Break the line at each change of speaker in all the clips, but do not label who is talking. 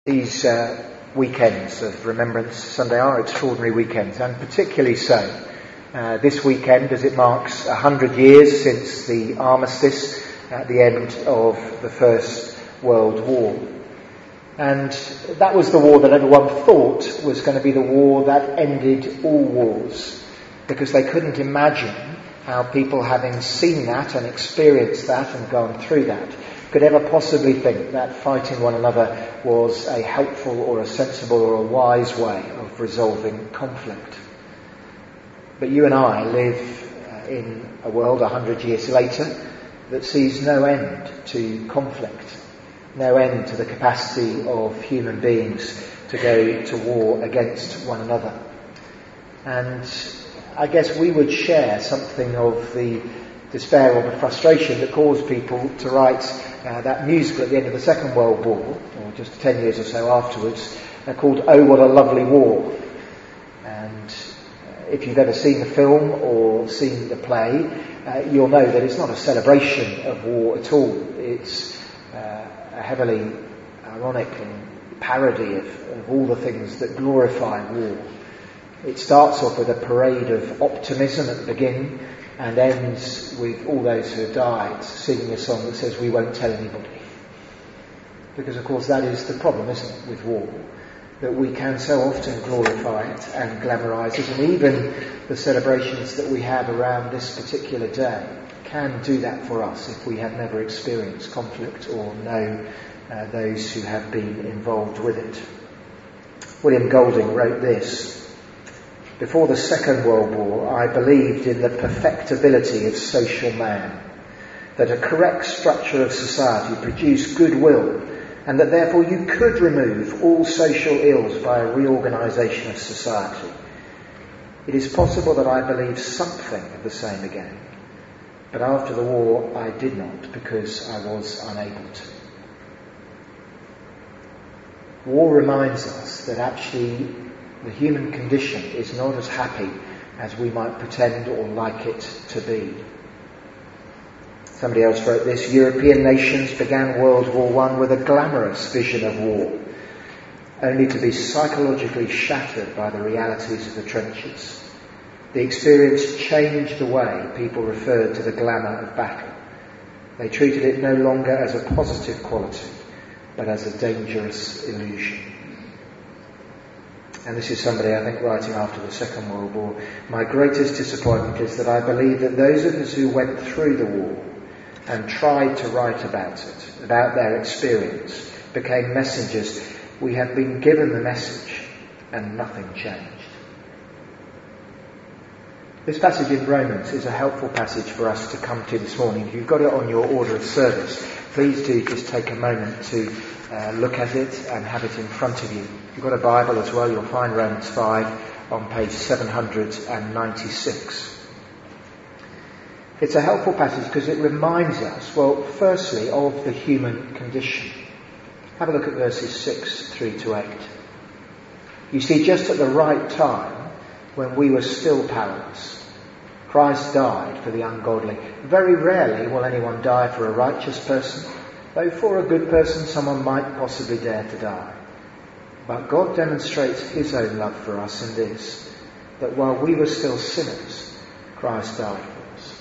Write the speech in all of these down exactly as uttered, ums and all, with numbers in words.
These uh, weekends of Remembrance Sunday are extraordinary weekends, and particularly so uh, this weekend, as it marks a hundred years since the armistice at the end of the First World War. And that was the war that everyone thought was going to be the war that ended all wars, because they couldn't imagine how people, having seen that and experienced that and gone through that, could ever possibly think that fighting one another was a helpful or a sensible or a wise way of resolving conflict. But you and I live uh, in a world a hundred years later that sees no end to conflict, no end to the capacity of human beings to go to war against one another. And I guess we would share something of the despair or the frustration that caused people to write uh, that musical at the end of the Second World War, or just ten years or so afterwards, uh, called Oh What a Lovely War. And uh, if you've ever seen the film or seen the play, uh, you'll know that it's not a celebration of war at all. It's uh, a heavily ironic and parody of, of all the things that glorify war. It starts off with a parade of optimism at the beginning and ends with all those who have died singing a song that says, "We won't tell anybody." Because, of course, that is the problem, isn't it, with war? That we can so often glorify it and glamorise it, and even the celebrations that we have around this particular day can do that for us if we have never experienced conflict or know uh, those who have been involved with it. William Golding wrote this: "Before the Second World War, I believed in the perfectibility of social man, that a correct structure of society produced goodwill, and that therefore you could remove all social ills by a reorganisation of society. It is possible that I believed something of the same again, but after the war I did not, because I was unable to." War reminds us that actually the human condition is not as happy as we might pretend or like it to be. Somebody else wrote this: "European nations began World War One with a glamorous vision of war, only to be psychologically shattered by the realities of the trenches. The experience changed the way people referred to the glamour of battle. They treated it no longer as a positive quality, but as a dangerous illusion." And this is somebody, I think, writing after the Second World War. "My greatest disappointment is that I believe that those of us who went through the war and tried to write about it, about their experience, became messengers. We have been given the message and nothing changed." This passage in Romans is a helpful passage for us to come to this morning. If you've got it on your order of service, please do just take a moment to uh, look at it and have it in front of you. If you've got a Bible as well, you'll find Romans five on page seven hundred ninety-six. It's a helpful passage because it reminds us, well, firstly, of the human condition. Have a look at verses six through to eight. "You see, just at the right time, when we were still powerless, Christ died for the ungodly. Very rarely will anyone die for a righteous person, though for a good person someone might possibly dare to die. But God demonstrates his own love for us in this, that while we were still sinners, Christ died for us."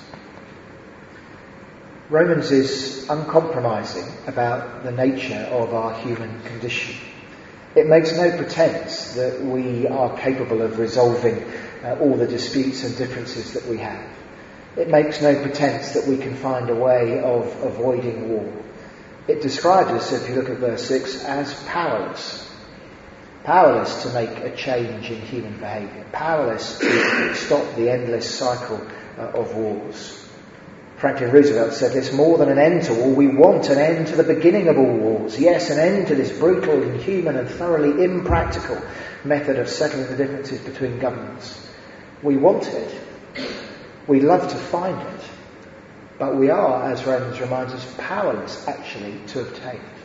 Romans is uncompromising about the nature of our human condition. It makes no pretense that we are capable of resolving uh, all the disputes and differences that we have. It makes no pretense that we can find a way of avoiding war. It describes us, if you look at verse six, as powerless. Powerless to make a change in human behaviour. Powerless to stop the endless cycle uh, of wars. Franklin Roosevelt said this: "More than an end to war, we want an end to the beginning of all wars. Yes, an end to this brutal, inhuman and thoroughly impractical method of settling the differences between governments. We want it. We love to find it. But we are, as Romans reminds us, powerless actually to obtain it."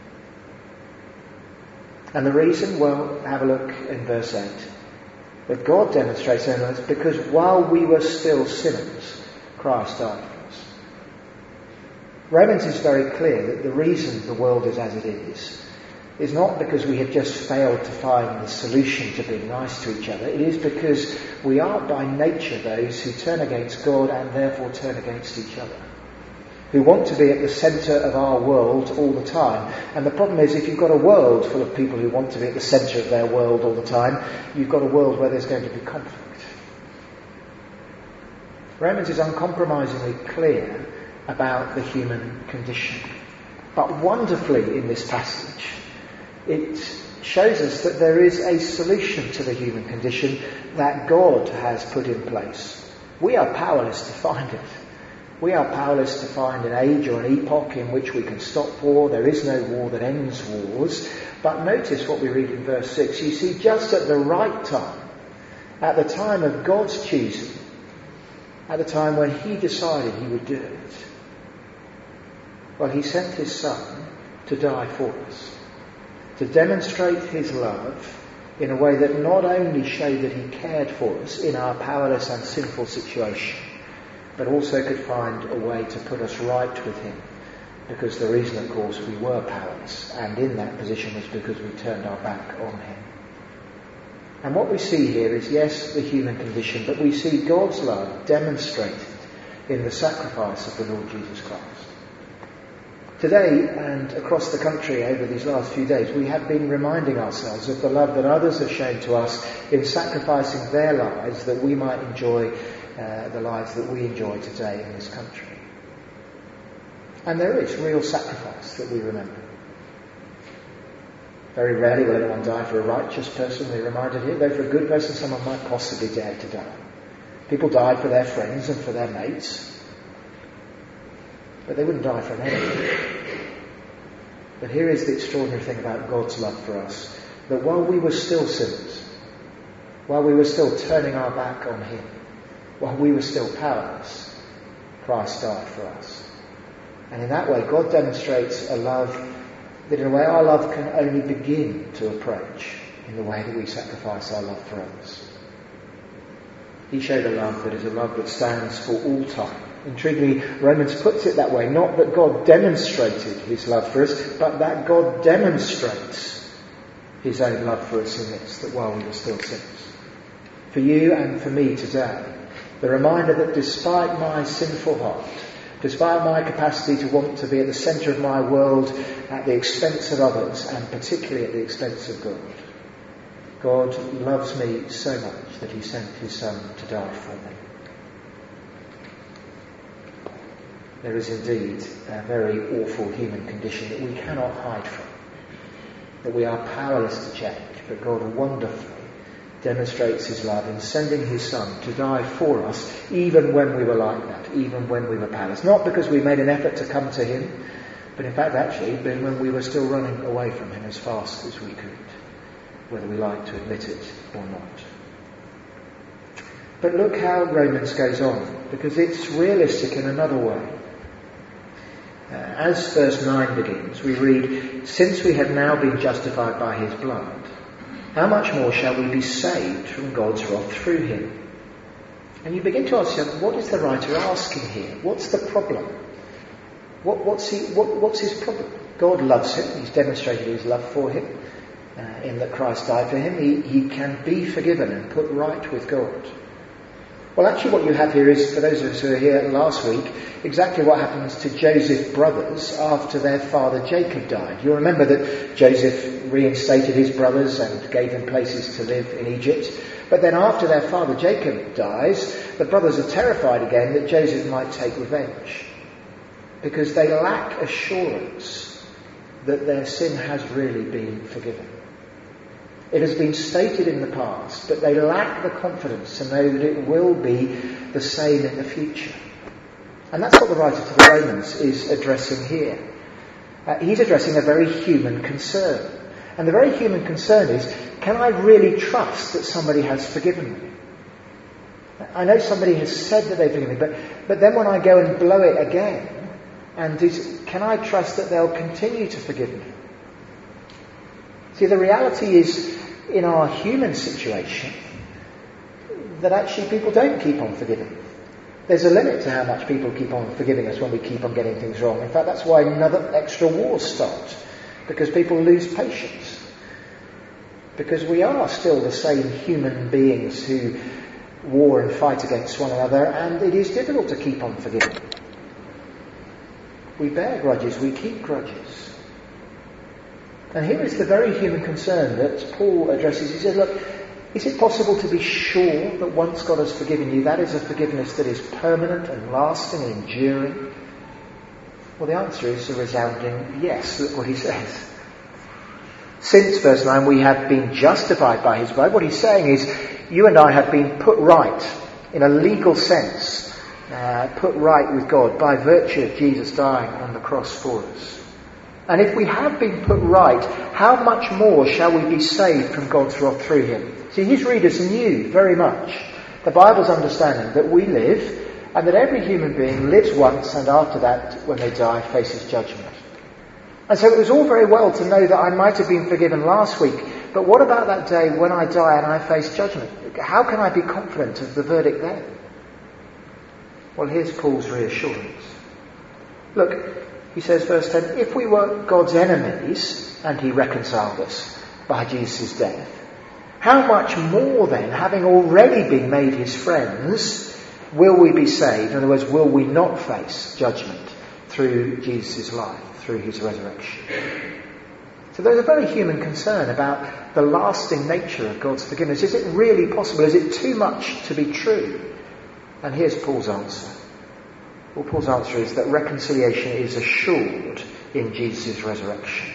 And the reason, well, have a look in verse eight. "But God demonstrates in us because while we were still sinners, Christ died for us." Romans is very clear that the reason the world is as it is is not because we have just failed to find the solution to being nice to each other. It is because we are by nature those who turn against God and therefore turn against each other, who want to be at the centre of our world all the time. And the problem is, if you've got a world full of people who want to be at the centre of their world all the time, you've got a world where there's going to be conflict. Romans is uncompromisingly clear about the human condition. But wonderfully in this passage, it shows us that there is a solution to the human condition that God has put in place. We are powerless to find it. We are powerless to find an age or an epoch in which we can stop war. There is no war that ends wars. But notice what we read in verse six. You see, just at the right time, at the time of God's choosing, at the time when he decided he would do it, well, he sent his Son to die for us, to demonstrate his love in a way that not only showed that he cared for us in our powerless and sinful situation, but also could find a way to put us right with him, because the reason, of course, we were powerless and in that position was because we turned our back on him. And what we see here is, yes, the human condition, but we see God's love demonstrated in the sacrifice of the Lord Jesus Christ. Today and across the country over these last few days, we have been reminding ourselves of the love that others have shown to us in sacrificing their lives that we might enjoy uh, the lives that we enjoy today in this country. And there is real sacrifice that we remember. Very rarely will anyone die for a righteous person, we're reminded here, though for a good person someone might possibly dare to die. People died for their friends and for their mates, but they wouldn't die for an enemy. But here is the extraordinary thing about God's love for us, that while we were still sinners, while we were still turning our back on him, while we were still powerless, Christ died for us. And in that way, God demonstrates a love that in a way our love can only begin to approach in the way that we sacrifice our love for others. He showed a love that is a love that stands for all time. Intriguingly, Romans puts it that way, not that God demonstrated his love for us, but that God demonstrates his own love for us in this, that while we were still sinners. For you and for me today, the reminder that despite my sinful heart, despite my capacity to want to be at the centre of my world at the expense of others, and particularly at the expense of God, God loves me so much that he sent his Son to die for me. There is indeed a very awful human condition that we cannot hide from, that we are powerless to change, but God wonderfully demonstrates his love in sending his Son to die for us, even when we were like that, even when we were powerless. Not because we made an effort to come to him, but in fact actually been when we were still running away from him as fast as we could, whether we like to admit it or not. But look how Romans goes on, because it's realistic in another way. Uh, as verse nine begins, we read, "Since we have now been justified by his blood, how much more shall we be saved from God's wrath through him?" And you begin to ask yourself, what is the writer asking here? What's the problem? What, what's, he, what, what's his problem? God loves him. He's demonstrated his love for him uh, in that Christ died for him. He, he can be forgiven and put right with God. Well, actually what you have here is, for those of us who were here last week, exactly what happens to Joseph's brothers after their father Jacob died. You'll remember that Joseph reinstated his brothers and gave them places to live in Egypt. But then after their father Jacob dies, the brothers are terrified again that Joseph might take revenge, because they lack assurance that their sin has really been forgiven. It has been stated in the past, but they lack the confidence to know that it will be the same in the future. And that's what the writer to the Romans is addressing here. Uh, he's addressing a very human concern. And the very human concern is, can I really trust that somebody has forgiven me? I know somebody has said that they've forgiven me, but, but then when I go and blow it again, and is, can I trust that they'll continue to forgive me? See, the reality is, in our human situation, that actually people don't keep on forgiving. There's a limit to how much people keep on forgiving us when we keep on getting things wrong. In fact, that's why another extra wars start. because people lose patience, because we are still the same human beings who war and fight against one another, and it is difficult to keep on forgiving. We bear grudges, we keep grudges. And here is the very human concern that Paul addresses. He says, look, is it possible to be sure that once God has forgiven you, that is a forgiveness that is permanent and lasting and enduring? Well, the answer is a resounding yes. Look what he says. Since, verse nine, we have been justified by his blood, what he's saying is, you and I have been put right, in a legal sense, uh, put right with God by virtue of Jesus dying on the cross for us. And if we have been put right, how much more shall we be saved from God's wrath through him? See, his readers knew very much the Bible's understanding that we live, and that every human being lives once, and after that, when they die, faces judgment. And so it was all very well to know that I might have been forgiven last week, but what about that day when I die and I face judgment? How can I be confident of the verdict then? Well, here's Paul's reassurance. Look, he says, verse ten, if we were God's enemies and he reconciled us by Jesus' death, how much more then, having already been made his friends, will we be saved? In other words, will we not face judgment through Jesus' life, through his resurrection? So there's a very human concern about the lasting nature of God's forgiveness. Is it really possible? Is it too much to be true? And here's Paul's answer. Well, Paul's answer is that reconciliation is assured in Jesus' resurrection.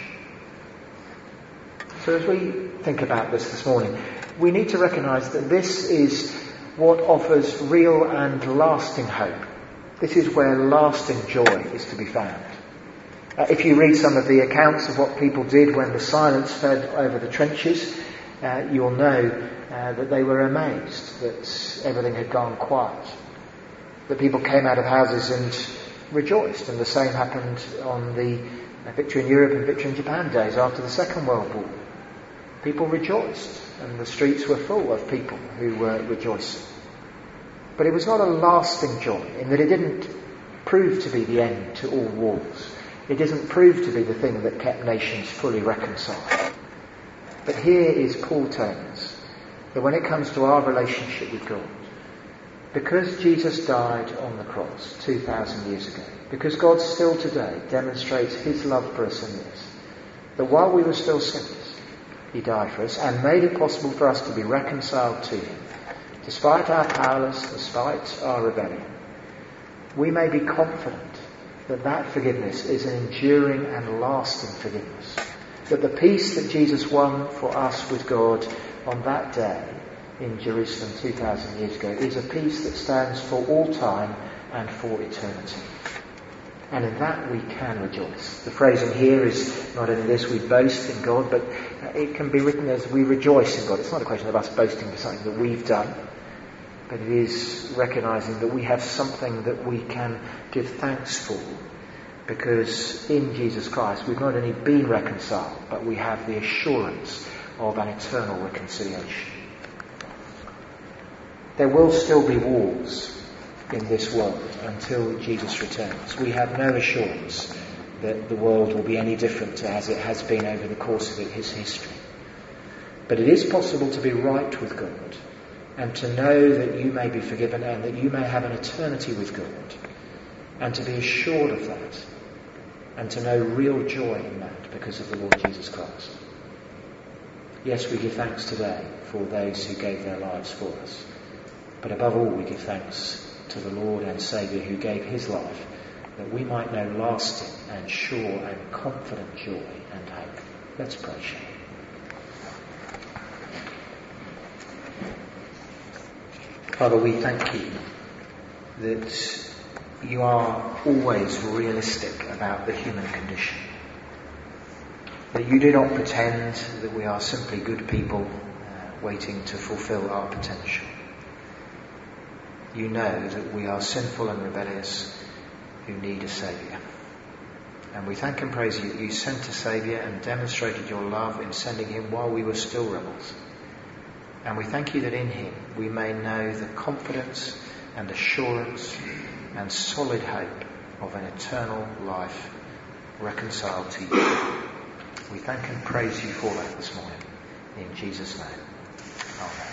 So as we think about this this morning, we need to recognise that this is what offers real and lasting hope. This is where lasting joy is to be found. Uh, if you read some of the accounts of what people did when the silence fell over the trenches, uh, you'll know uh, that they were amazed that everything had gone quiet. That people came out of houses and rejoiced, and the same happened on the uh, Victory in Europe and Victory in Japan days after the Second World War. People rejoiced, and the streets were full of people who were rejoicing. But it was not a lasting joy, in that it didn't prove to be the end to all wars. It didn't prove to be the thing that kept nations fully reconciled. But here is Paul telling us that when it comes to our relationship with God, because Jesus died on the cross two thousand years ago, because God still today demonstrates his love for us in this, that while we were still sinners, he died for us and made it possible for us to be reconciled to him. Despite our powerlessness, despite our rebellion, we may be confident that that forgiveness is an enduring and lasting forgiveness. That the peace that Jesus won for us with God on that day in Jerusalem two thousand years ago is a peace that stands for all time and for eternity. And in that we can rejoice. The phrasing here is not only this, we boast in God, but it can be written as we rejoice in God. It's not a question of us boasting for something that we've done, but it is recognising that we have something that we can give thanks for, because in Jesus Christ we've not only been reconciled, but we have the assurance of an eternal reconciliation. There will still be wars in this world until Jesus returns. We have no assurance that the world will be any different to as it has been over the course of its history. But it is possible to be right with God, and to know that you may be forgiven and that you may have an eternity with God, and to be assured of that, and to know real joy in that because of the Lord Jesus Christ. Yes, we give thanks today for those who gave their lives for us, but above all we give thanks to the Lord and Saviour who gave his life, that we might know lasting and sure and confident joy and hope. Let's pray, shall we? Father, we thank you that you are always realistic about the human condition. That you do not pretend that we are simply good people uh, waiting to fulfil our potential. You know that we are sinful and rebellious who need a Saviour. And we thank and praise you that you sent a Saviour and demonstrated your love in sending him while we were still rebels. And we thank you that in him we may know the confidence and assurance and solid hope of an eternal life reconciled to you. We thank and praise you for that this morning. In Jesus' name. Amen.